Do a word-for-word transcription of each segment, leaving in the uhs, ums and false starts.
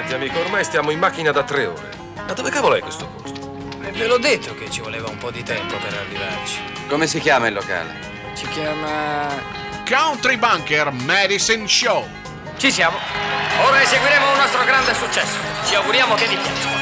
Senti amico, ormai stiamo in macchina da tre ore. Ma dove cavolo è questo posto? E ve l'ho detto che ci voleva un po' di tempo per arrivarci. Come si chiama il locale? Si chiama... Country Bunker Medicine Show. Ci siamo. Ora eseguiremo un nostro grande successo. Ci auguriamo che vi piaccia.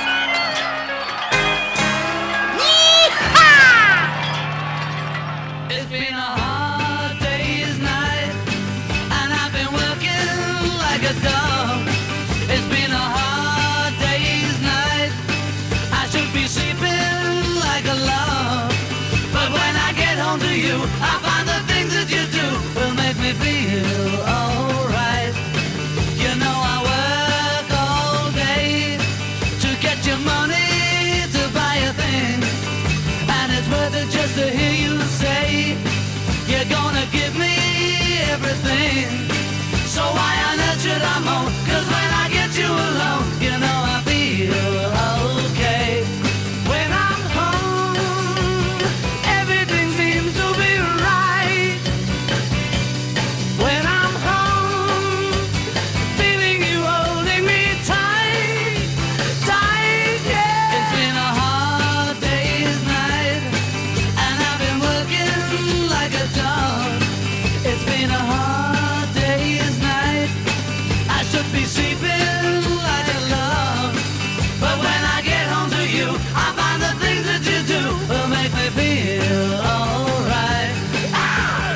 It's been a hard day's night, and I've been working like a dog. It's been a hard day's night, I should be sleeping like a log. But when I get home to you, I find the things that you do will make me feel alright. You know I work all day to get your money to buy a thing, and it's worth it just to hear you say you're gonna give me everything. So why on earth should I moan? 'Cause when I get you alone, you know I feel okay. When I'm home, everything seems to be right. When I'm home, feeling you holding me tight, tight, yeah. It's been a hard day's night, and I've been working like a dog. It's been a hard day's night, I should be sleeping like a log. But when I get home to you, I find the things that you do will make me feel alright. Ah!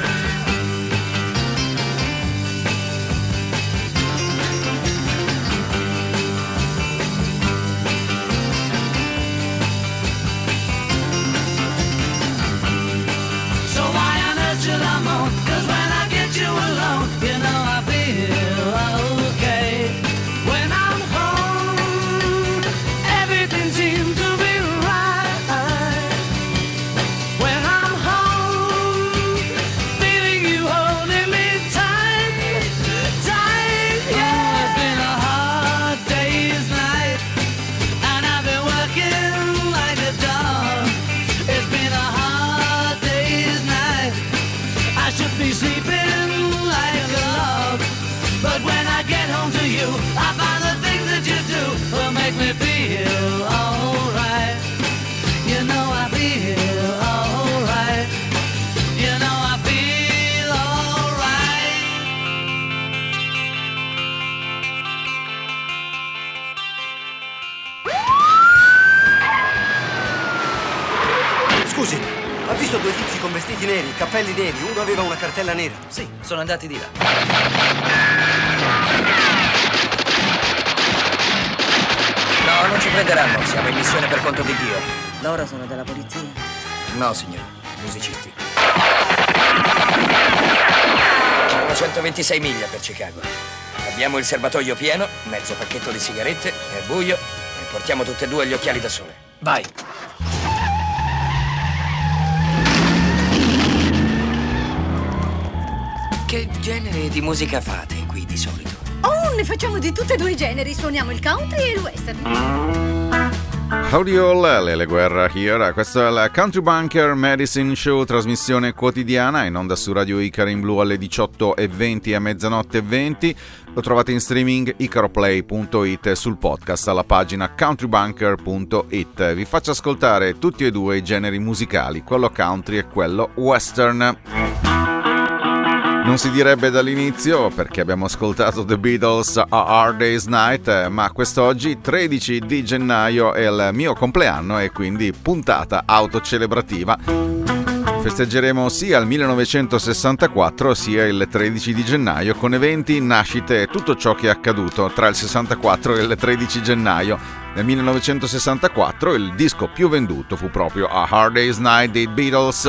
So why on earth should I moan? 'Cause when I get you alone, you know I feel okay. When I'm home, everything seems to be right. When I'm home, feeling you holding me tight, tight, yeah. It's been a hard day's night, and I've been working like a dog. It's been a hard day's night, I should be sleeping like a log. But when I get home to you, I find the things that you do will make me feel alright. You know I feel alright. You know I feel alright. Scusi, ha visto due tizi con vestiti neri, cappelli neri, uno aveva una cartella nera? Sì, sono andati di là. No, non ci prenderanno, siamo in missione per conto di Dio. Loro sono della polizia? No, signore, musicisti. Sono centoventisei miglia per Chicago. Abbiamo il serbatoio pieno, mezzo pacchetto di sigarette, è buio e portiamo tutte e due gli occhiali da sole. Vai! Che genere di musica fate qui di solito? Oh, ne facciamo di tutti e due i generi. Suoniamo il country e il western. Audio Lele Guerra here. Questo è il Country Bunker Medicine Show, trasmissione quotidiana in onda su Radio Icaro in blu alle diciotto e venti e mezzanotte e venti. Lo trovate in streaming icaroplay punto it e sul podcast alla pagina countrybunker punto it. Vi faccio ascoltare tutti e due i generi musicali, quello country e quello western. Non si direbbe dall'inizio perché abbiamo ascoltato The Beatles A Hard Day's Night, ma quest'oggi tredici di gennaio è il mio compleanno e quindi puntata autocelebrativa. Festeggeremo sia il millenovecentosessantaquattro sia il tredici di gennaio con eventi, nascite e tutto ciò che è accaduto tra il sessantaquattro e il tredici gennaio. Nel millenovecentosessantaquattro il disco più venduto fu proprio A Hard Day's Night dei Beatles.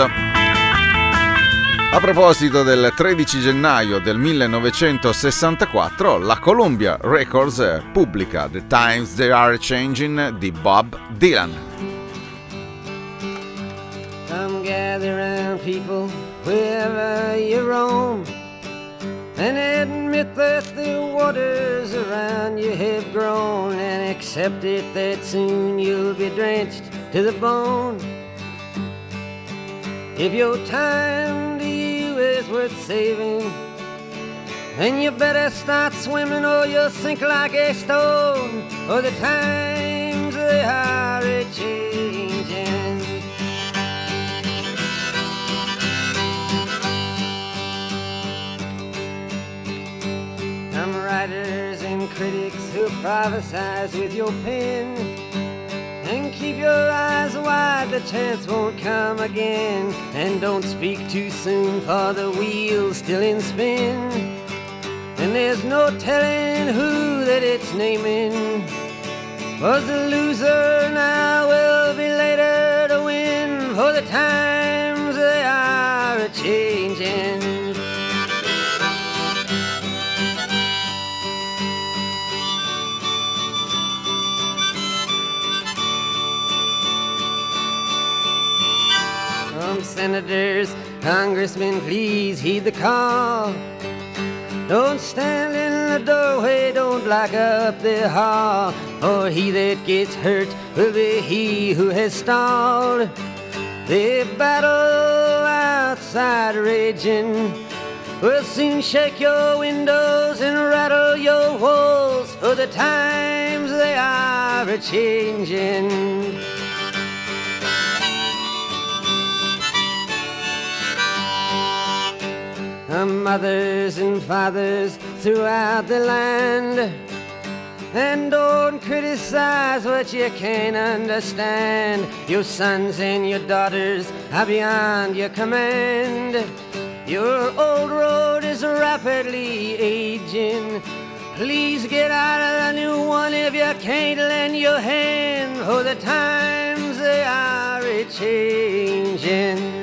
A proposito del tredici gennaio del millenovecentosessantaquattro, la Columbia Records pubblica The Times They Are Changing di Bob Dylan. Come gather round people wherever you roam and admit that the waters around you have grown and accept it that soon you'll be drenched to the bone. If your time to you is worth saving, then you better start swimming or you'll sink like a stone. For the times they are a-changing. Some writers and critics who prophesize with your pen, and keep your eyes wide, the chance won't come again. And don't speak too soon, for the wheel's still in spin, and there's no telling who that it's naming. 'Cause the loser now will be later to win, for the times they are a-changing. Senators, congressmen, please heed the call. Don't stand in the doorway, don't block up the hall, for he that gets hurt will be he who has stalled. The battle outside raging will soon shake your windows and rattle your walls, for the times they are a-changing. Mothers and fathers throughout the land, and don't criticize what you can't understand. Your sons and your daughters are beyond your command. Your old road is rapidly aging. Please get out of the new one if you can't lend your hand, for the times they are a-changing.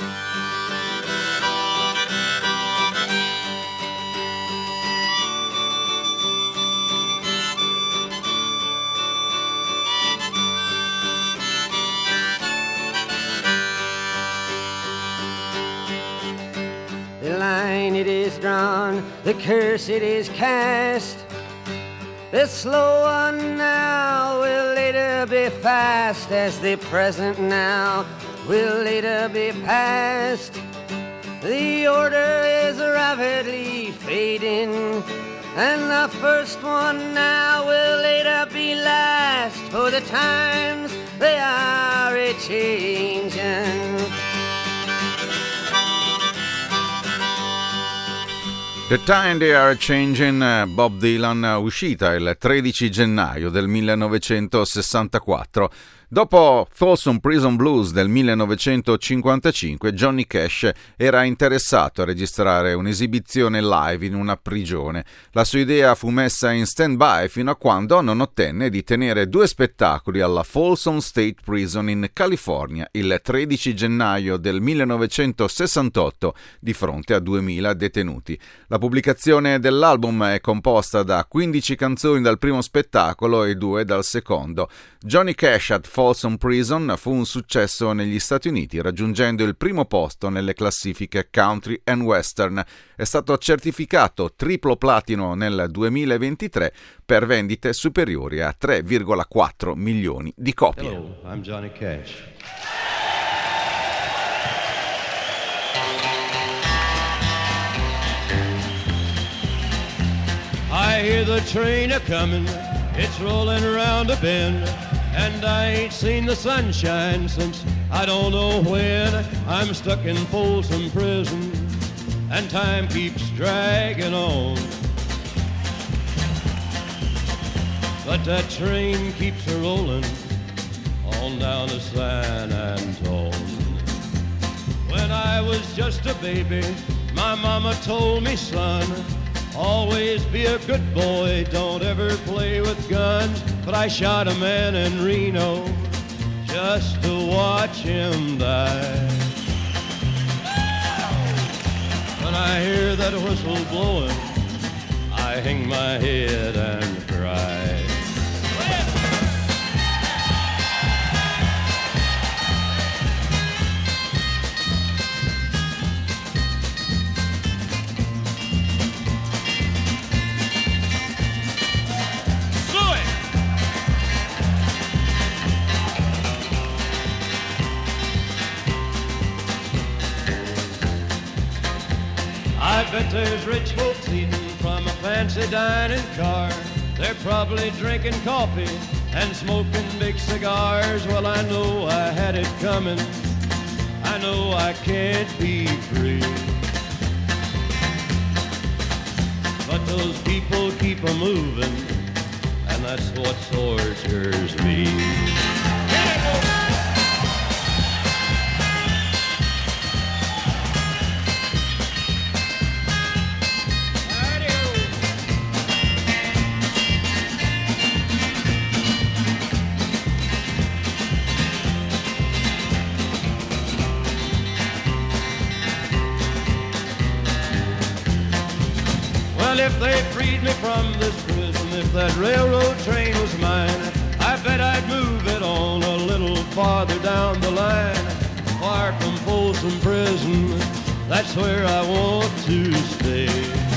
The line it is drawn, the curse it is cast. The slow one now will later be fast, as the present now will later be past. The order is rapidly fading, and the first one now will later be last, for the times they are a-changing. The Time They Are Changing, Bob Dylan, uscita il tredici gennaio del millenovecentosessantaquattro. Dopo Folsom Prison Blues del millenovecentocinquantacinque, Johnny Cash era interessato a registrare un'esibizione live in una prigione. La sua idea fu messa in stand-by fino a quando non ottenne di tenere due spettacoli alla Folsom State Prison in California il tredici gennaio del millenovecentosessantotto di fronte a duemila detenuti. La pubblicazione dell'album è composta da quindici canzoni dal primo spettacolo e due dal secondo. Johnny Cash at Folsom Prison fu un successo negli Stati Uniti, raggiungendo il primo posto nelle classifiche country and western. È stato certificato triplo platino nel duemilaventitré per vendite superiori a tre virgola quattro milioni di copie. Hello, I'm Johnny Cash. I hear the train a-comin', it's rolling around a bend, and I ain't seen the sunshine since I don't know when. I'm stuck in Folsom Prison, and time keeps dragging on. But that train keeps a-rolling on down to San Antone. When I was just a baby, my mama told me, son, always be a good boy, don't ever play with guns. But I shot a man in Reno just to watch him die. When I hear that whistle blowing, I hang my head and cry. I bet there's rich folks eating from a fancy dining car. They're probably drinking coffee and smoking big cigars. Well, I know I had it coming. I know I can't be free. But those people keep a moving, and that's what tortures me. Well, if they freed me from this prison, if that railroad train was mine, I bet I'd move it on a little farther down the line. Far from Folsom Prison, that's where I want to stay.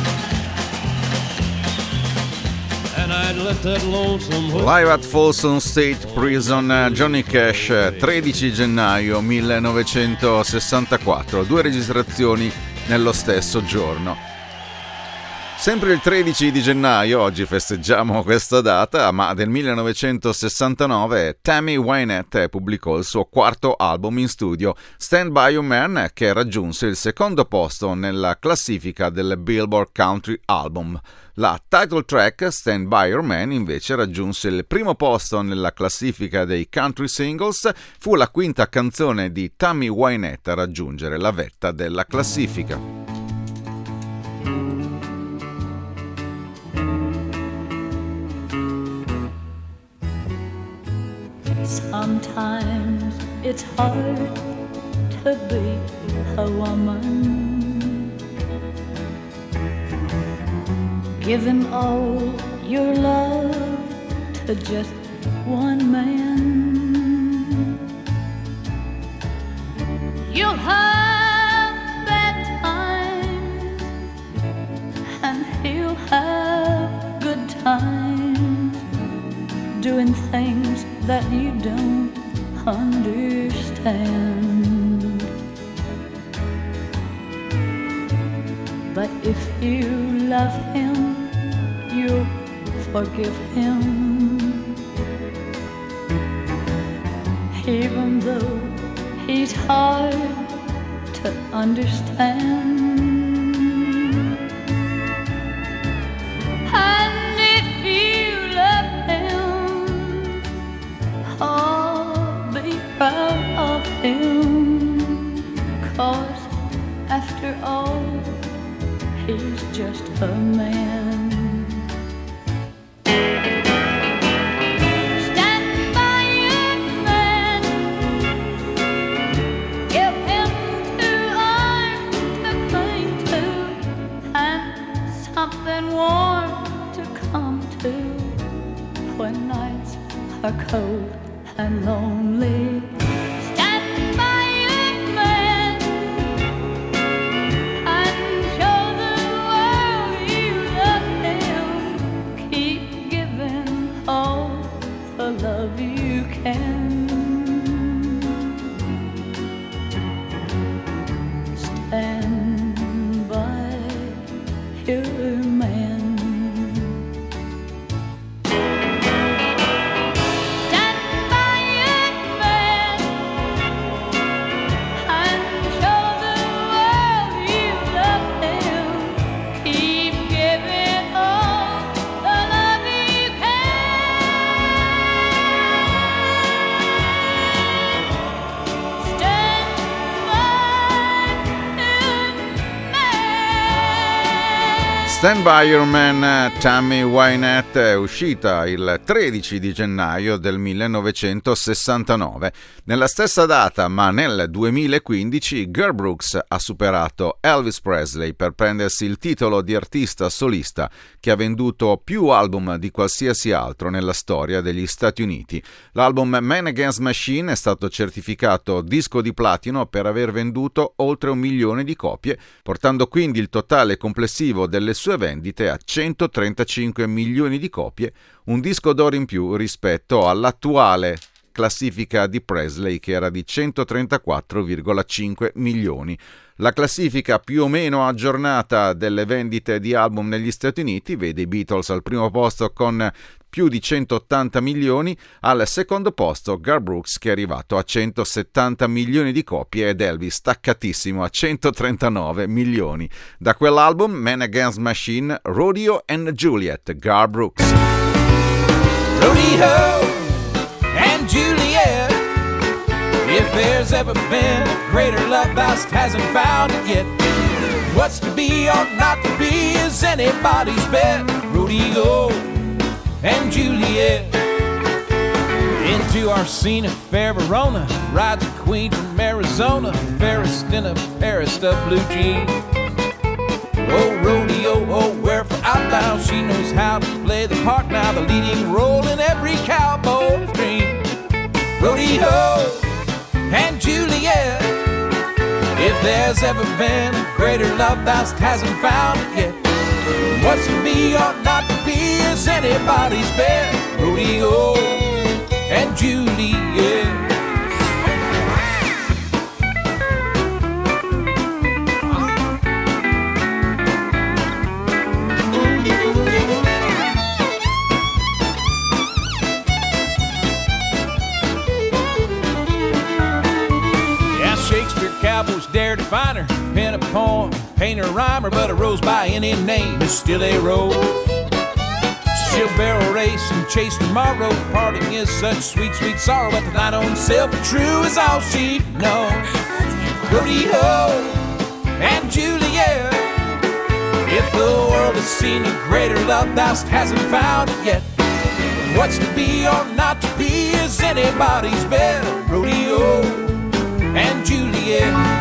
And I'd let that lonesome Live at Folsom State Prison, Johnny Cash, tredici gennaio millenovecentosessantaquattro, due registrazioni nello stesso giorno. Sempre il tredici di gennaio, oggi festeggiamo questa data, ma del millenovecentosessantanove Tammy Wynette pubblicò il suo quarto album in studio, Stand By Your Man, che raggiunse il secondo posto nella classifica del Billboard Country Album. La title track, Stand By Your Man, invece raggiunse il primo posto nella classifica dei country singles, fu la quinta canzone di Tammy Wynette a raggiungere la vetta della classifica. Sometimes it's hard to be a woman. Give him all your love to just one man. You'll have bad times and he'll have good times, doing things that you don't understand. But if you love him, you'll forgive him, even though he's hard to understand. And if you love him, oh, be proud of him, 'cause after all, he's just a man. Stand by your man, give him two arms to cling to, and something warm to come to when nights are cold and lonely. Stand by your man and show the world you love him. Keep giving all the love you can. Stand by your man. Stand By Your Man, Tammy Wynette, è uscita il tredici di gennaio del millenovecentosessantanove. Nella stessa data, ma nel duemilaquindici, Girl Brooks ha superato Elvis Presley per prendersi il titolo di artista solista che ha venduto più album di qualsiasi altro nella storia degli Stati Uniti. L'album Man Against Machine è stato certificato disco di platino per aver venduto oltre un milione di copie, portando quindi il totale complessivo delle sue vendite a centotrentacinque milioni di copie, un disco d'oro in più rispetto all'attuale classifica di Presley che era di centotrentaquattro virgola cinque milioni. La classifica più o meno aggiornata delle vendite di album negli Stati Uniti vede i Beatles al primo posto con più di centottanta milioni, al secondo posto Garth Brooks che è arrivato a centosettanta milioni di copie ed Elvis staccatissimo a centotrentanove milioni. Da quell'album Man Against Machine, Rodeo and Juliet, Garth Brooks. Rodeo and Juliet, if there's ever been a greater love thou hasn't found it yet. What's to be or not to be is anybody's bet. Rodeo and Juliet. Into Arsena, fair Verona, rides a queen from Arizona, fairest in a pairest of blue jeans. Oh, rodeo, oh, wherefore outbound, she knows how to play the part now, the leading role in every cowboy's dream. Rodeo and Juliet, if there's ever been a greater love thou hasn't found it yet. What's to be or not to be is anybody's bet. Rodeo and Juliet. Yeah, Shakespeare cowboys dare to find her, pen a poem, paint a rhymer, but a rose by any name is still a rose. She'll barrel race and chase tomorrow. Parting is such sweet, sweet sorrow, but the night on silver true is all she knows. Rodeo and Juliet, if the world has seen a greater love thou hasn't found it yet. What's to be or not to be is anybody's bet. Rodeo and Juliet.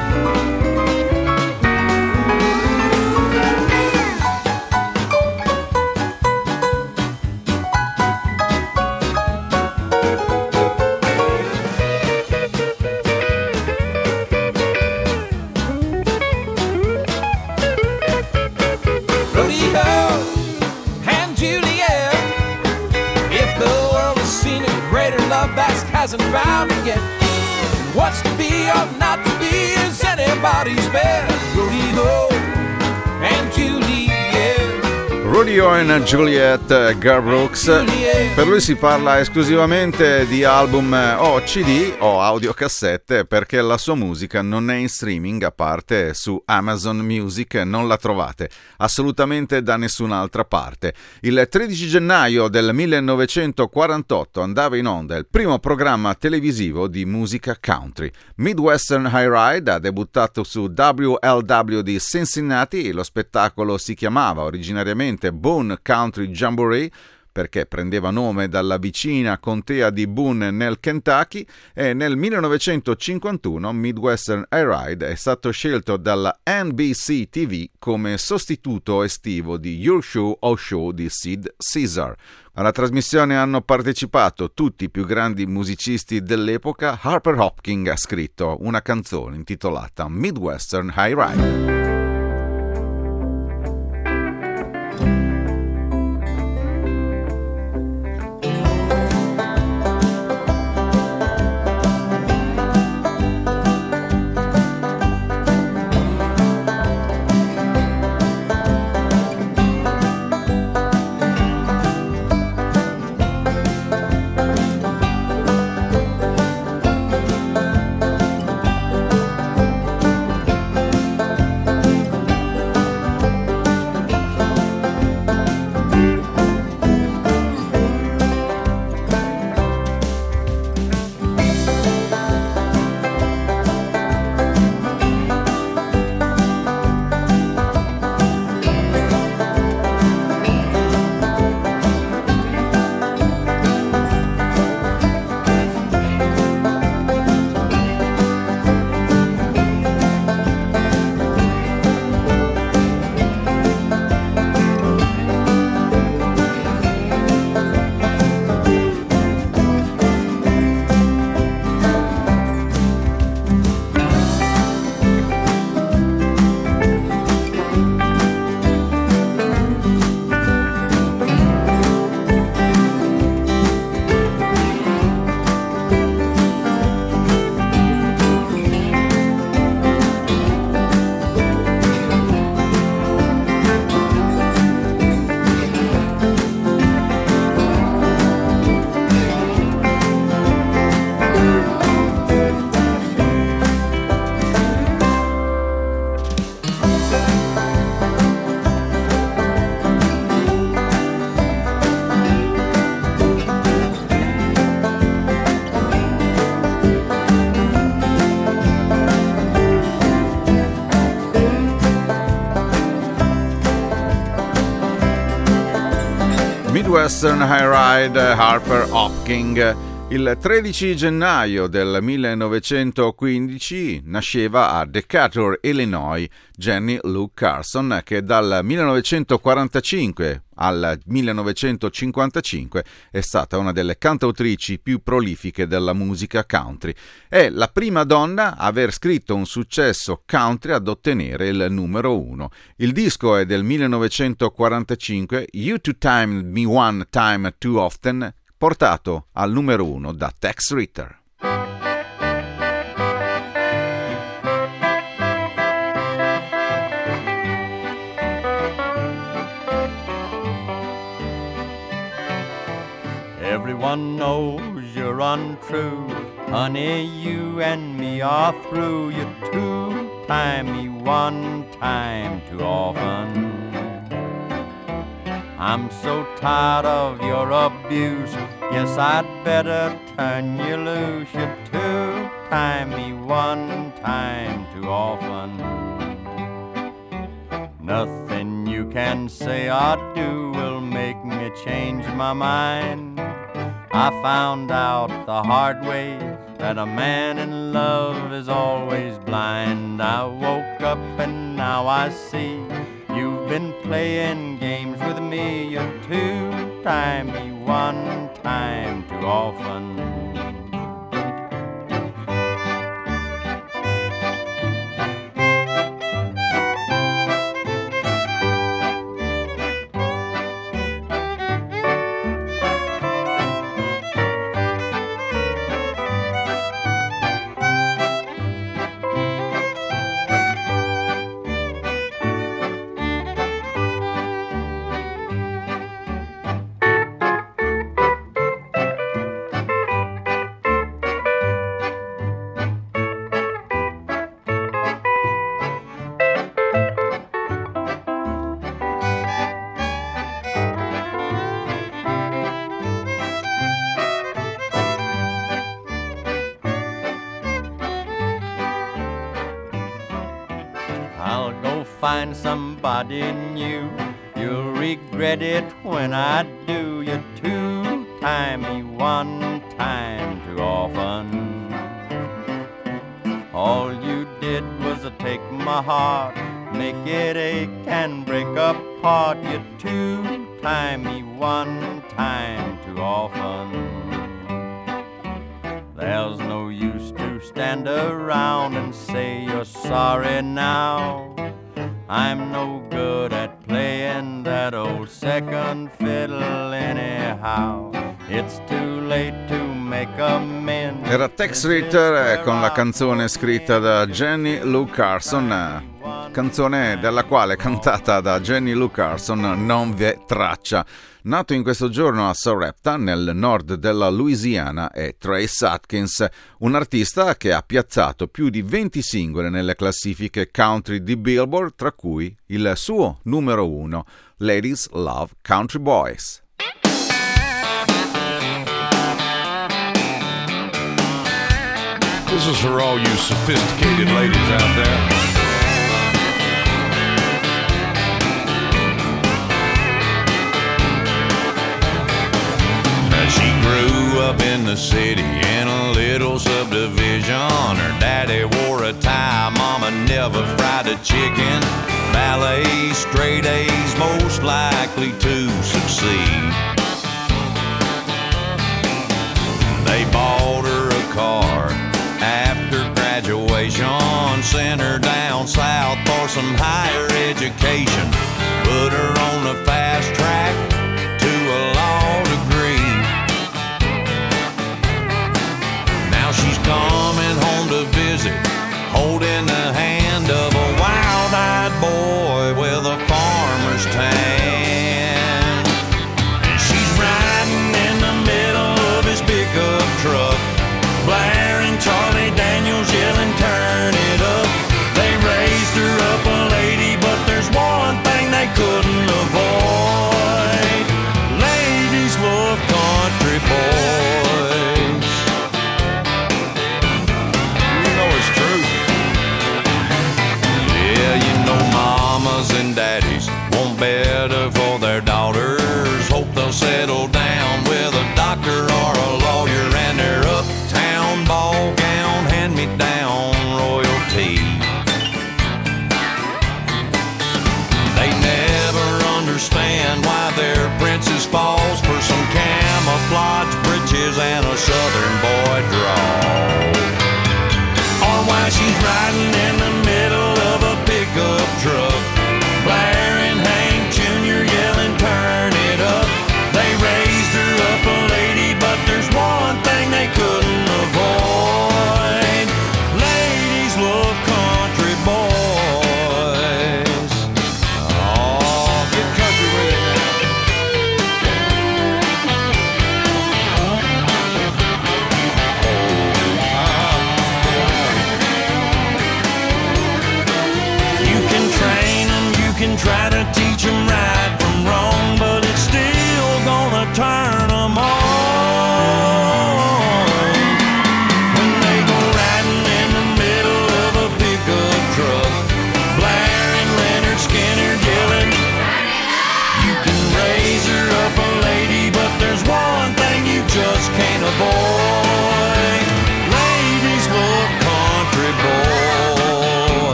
Hasn't found it yet. What's to be or not to be is anybody's bet. Rodeo and Juliet. Rodeo and Juliet, Garth Brooks. Per lui si parla esclusivamente di album o C D o audiocassette, perché la sua musica non è in streaming, a parte su Amazon Music, non la trovate assolutamente da nessun'altra parte. Il tredici gennaio del millenovecentoquarantotto andava in onda il primo programma televisivo di musica country. Midwestern High Ride ha debuttato su W L W di Cincinnati. Lo spettacolo si chiamava originariamente Boone Country Jamboree, perché prendeva nome dalla vicina contea di Boone nel Kentucky, e nel millenovecentocinquantuno Midwestern High Ride è stato scelto dalla N B C T V come sostituto estivo di Your Show o Show di Sid Caesar. Alla trasmissione hanno partecipato tutti i più grandi musicisti dell'epoca. Harper Hopkins ha scritto una canzone intitolata Midwestern High Ride. Western High Ride, Harper Hopkins. Il tredici gennaio del millenovecentoquindici nasceva a Decatur, Illinois, Jenny Lou Carson, che dal millenovecentoquarantacinque al millenovecentocinquantacinque è stata una delle cantautrici più prolifiche della musica country. È la prima donna a aver scritto un successo country ad ottenere il numero uno. Il disco è del millenovecentoquarantacinque, You Two Time Me One Time Too Often, portato al numero uno da Tex Ritter. Everyone knows you're untrue, honey, you and me are through. You two-time me one time too often. I'm so tired of your abuse, guess I'd better turn you loose. You two-time me one time too often. Nothing you can say or do will make me change my mind. I found out the hard way that a man in love is always blind. I woke up and now I see you've been playing games with me. You two-time me one time too often. Find somebody new, you'll regret it when I do. You two-time me one time too often. All you did was take my heart, make it ache and break apart. You two-time me one time too often. There's no use to stand around and say you're sorry now. I'm no good at playing that old second fiddle anyhow. It's too late to make amends. Era Tex Ritter con la canzone scritta da Jenny Lou Carson, canzone della quale, cantata da Jenny Lou Carson, non vi è traccia. Nato in questo giorno a Sarepta, nel nord della Louisiana, è Trace Atkins, un artista che ha piazzato più di venti singoli nelle classifiche country di Billboard, tra cui il suo numero uno, Ladies Love Country Boys. This is for all you sophisticated ladies out there. She grew up in the city in a little subdivision. Her daddy wore a tie, mama never fried a chicken. Ballet, straight A's, most likely to succeed. They bought her a car after graduation, sent her down south for some higher education, put her on the fast track to a law degree. She's coming home to visit, holding the hand of a wild-eyed boy with a farmer's tan. And she's riding in the middle of his pickup truck, blaring Charlie Daniels, yelling, turn it up. They raised her up a lady, but there's one thing they couldn't avoid.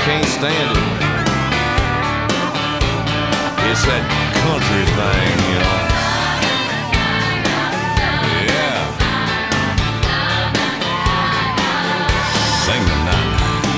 can't stand it. It's that country thing, you know. Yeah. Sing the night.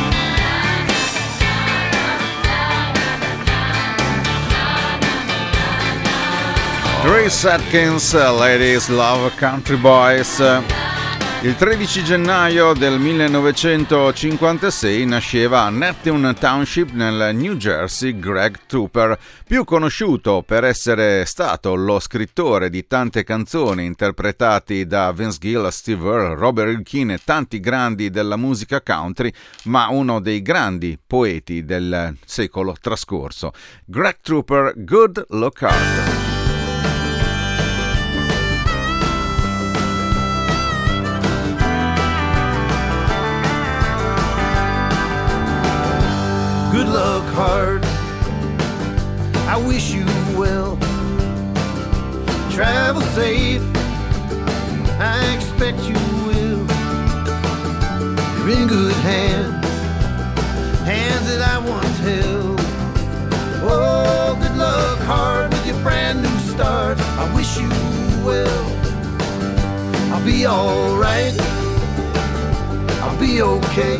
Grace Atkins, Ladies Love Country Boys. Il tredici gennaio del millenovecentocinquantasei nasceva a Neptune Township nel New Jersey Greg Trooper, più conosciuto per essere stato lo scrittore di tante canzoni interpretati da Vince Gill, Steve Earle, Robert Earl Keen e tanti grandi della musica country, ma uno dei grandi poeti del secolo trascorso. Greg Trooper, Good Look Out. Good luck, heart. I wish you well. Travel safe. I expect you will. You're in good hands, hands that I once held. Oh, good luck, heart, with your brand new start. I wish you well. I'll be alright. I'll be okay.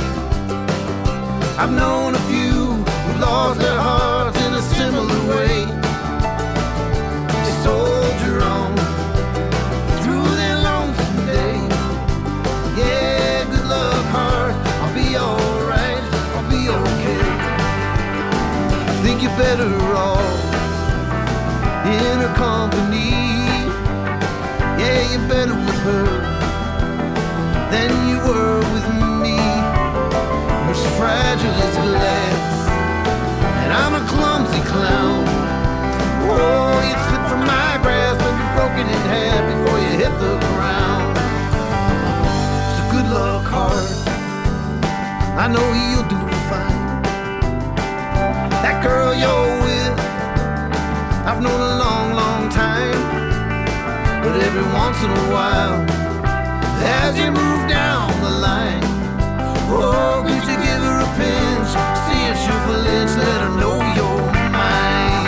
I've known a few who lost their hearts in a similar way. They soldier on through their lonesome day. Yeah, good luck, heart. I'll be alright. I'll be okay. I think you're better off in her company. Yeah, you're better with her than you were with me. As fragile as glass, and I'm a clumsy clown. Oh, you'd slip from my grasp and be broken in half before you hit the ground. So good luck, heart. I know you'll do fine. That girl you're with, I've known a long, long time. But every once in a while, as you move down the line, oh, could you give her a pinch? See if she'll flinch, let her know you're mine.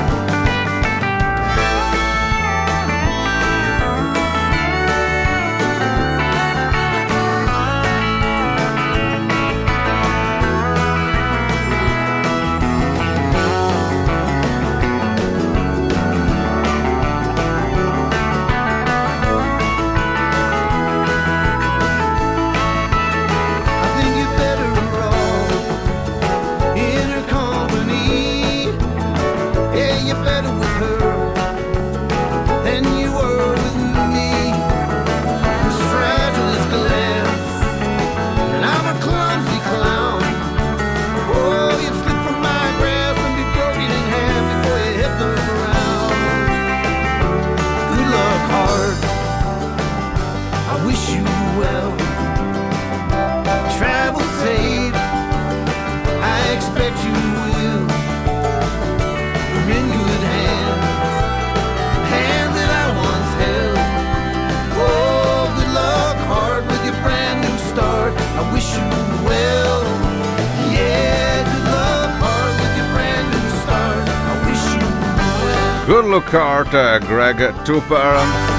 Good Look Out, Greg Trooper.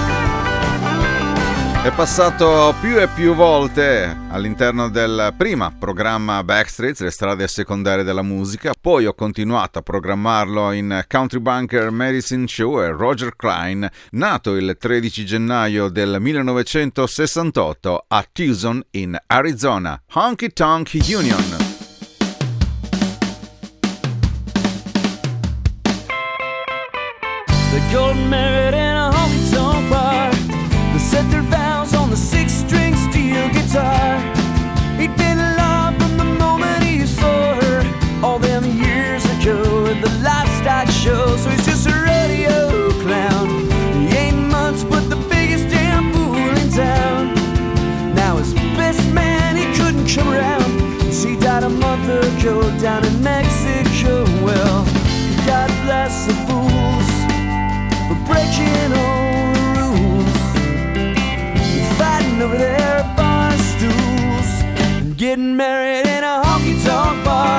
È passato più e più volte all'interno del prima programma Backstreets, le strade secondarie della musica, poi ho continuato a programmarlo in Country Bunker Medicine Show e Roger Klein, nato il tredici gennaio del millenovecentosessantotto a Tucson in Arizona, Honky Tonk Union. They got married in a honky-tonk bar. They set their vows on the six-string steel guitar. He'd been in love from the moment he saw her all them years ago at the livestock show. So he's just a rodeo clown. He ain't much but the biggest damn fool in town. Now his best man, he couldn't come around, 'cause he died a month ago down in Mexico. Well, God bless the fools for breaking all the rules, fighting over their bar stools, and getting married in a honky-tonk bar.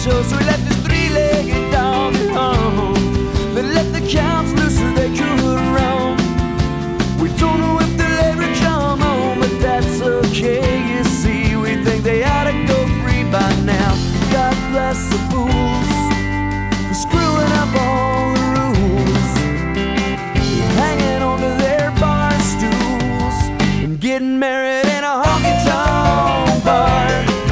show, so we left his three-legged dog at home. They let the cows loose so they could roam. We don't know if they'll ever come home, but that's okay, you see. We think they ought to go free by now. God bless the fools for screwing up all the rules, hanging onto their bar stools and getting married in a honky-tonk bar.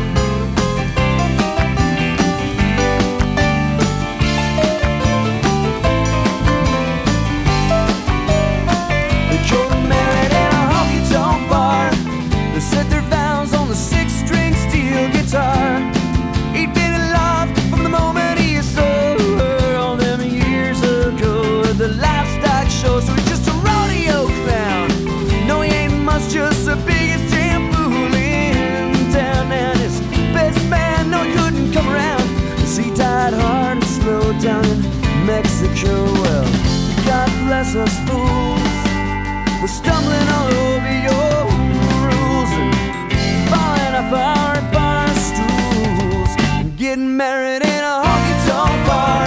They got them married in a honky-tonk bar. They said their vows on the six-string steel guitar. He'd been in love from the moment he saw her all them years ago at the livestock show. So he's just a rodeo clown. No, he ain't much, just the biggest damn fool in town. And his best man, no, he couldn't come around, 'cause he died hard and slowed down in Mexico. Well, God bless us fools for stumbling all over your rules and falling off our bar stools and getting married in a honky-tonk bar.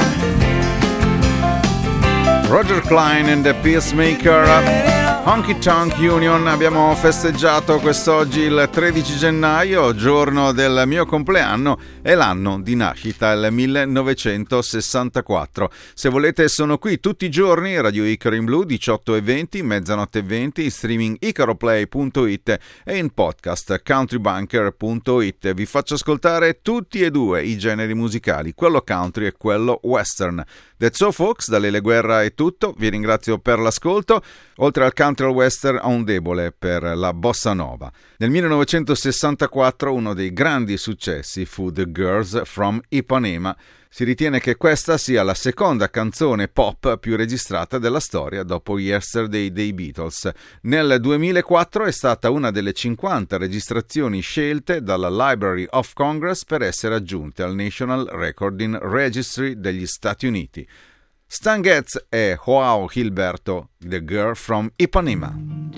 Roger Klein and the Peacemaker, Honky Tonk Union. Abbiamo festeggiato quest'oggi il tredici gennaio, giorno del mio compleanno e l'anno di nascita, il millenovecentosessantaquattro. Se volete sono qui tutti i giorni, Radio Icaro in Blu, diciotto e venti, mezzanotte e venti, streaming icaroplay punto it e in podcast countrybunker punto it. Vi faccio ascoltare tutti e due i generi musicali, quello country e quello western. That's all folks, da Lele Guerra è tutto, vi ringrazio per l'ascolto. Oltre al country al western ho un debole per la bossa nova. Nel millenovecentosessantaquattro uno dei grandi successi fu The Girls from Ipanema. Si ritiene che questa sia la seconda canzone pop più registrata della storia dopo Yesterday dei Beatles. Nel duemilaquattro è stata una delle cinquanta registrazioni scelte dalla Library of Congress per essere aggiunte al National Recording Registry degli Stati Uniti. Stan Getz e Joao Gilberto, The Girl from Ipanema.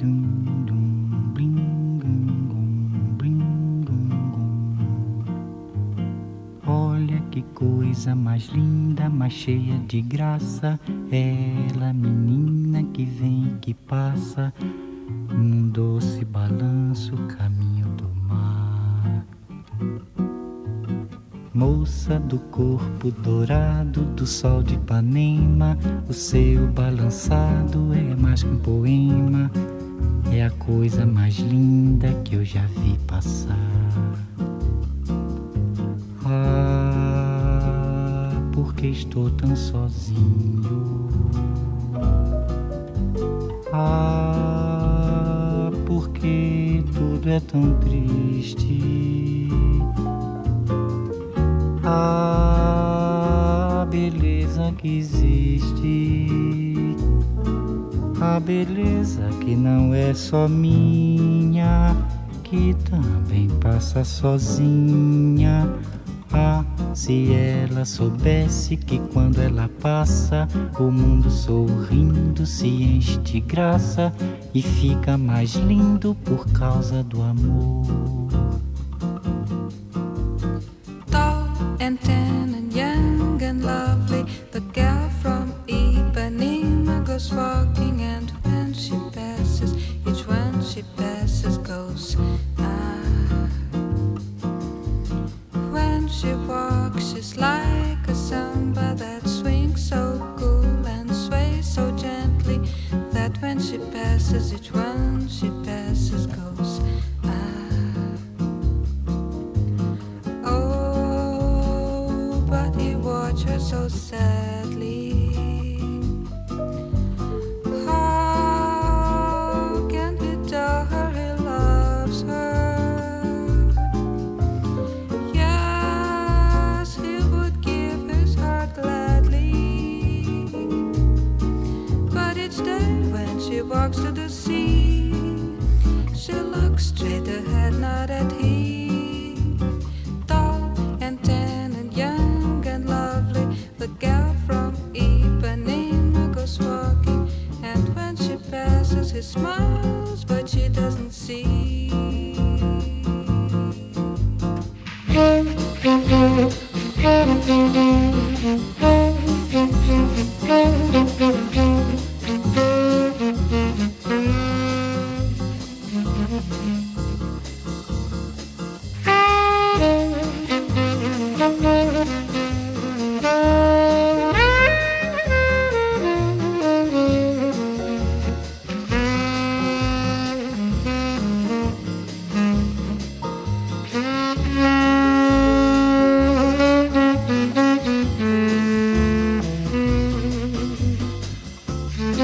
Olha que coisa mais linda, mais cheia de graça, ela, menina que vem e que passa, num doce balanço, caminho do mar. Moça do corpo dourado do sol de Ipanema, o seu balançado é mais que um poema, é a coisa mais linda que eu já vi passar. Ah, porque estou tão sozinho. Ah, porque tudo é tão triste. Ah, a beleza que existe. A beleza que não é só minha, que também passa sozinha. Ah, se ela soubesse que quando ela passa, o mundo sorrindo se enche de graça e fica mais lindo por causa do amor. Tall and tan and young and lovely, the girl from Ipanema goes walking, and when she passes, each one she passes goes ah. When she walks, she's like a samba that swings so cool and sways so gently, that when she passes, each one she passes goes ah. Oh, but he watched her so sadly. How can he tell her he loves her? She walks to the sea, she looks straight ahead, not at him. Tall and tan and young and lovely, the girl from Ipanema goes walking, and when she passes, he smiles, but she doesn't see.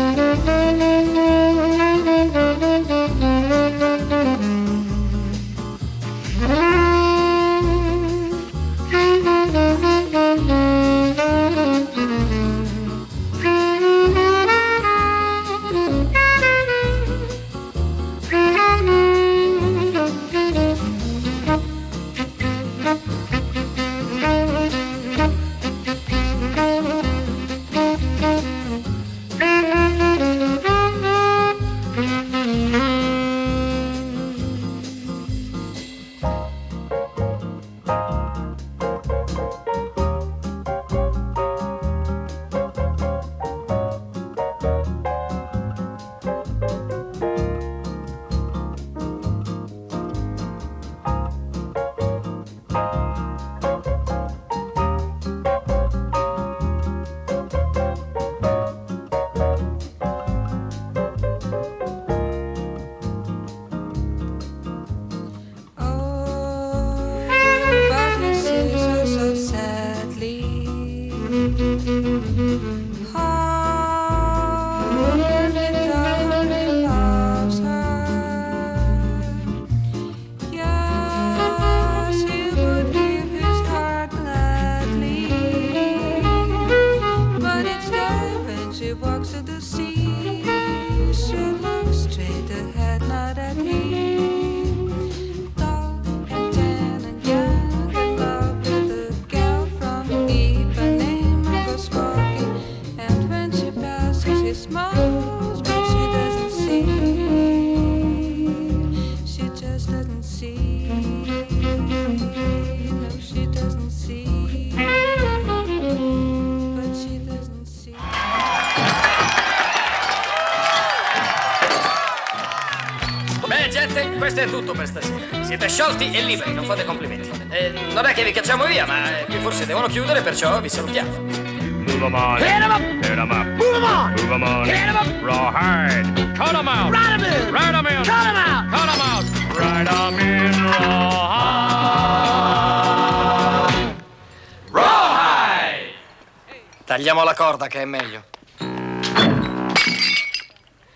Questo è tutto per stasera. Siete sciolti e liberi, non fate complimenti. Eh, non è che vi cacciamo via, ma eh, qui forse devono chiudere, perciò vi salutiamo. Move 'em on. Hit 'em up. Hit 'em up. Move 'em on. Move 'em on. Hit 'em up. Rawhide. Cut 'em out. Ride 'em in. Ride 'em in. Cut 'em out. Cut 'em out. Ride 'em in rawhide. Rawhide. Tagliamo la corda che è meglio.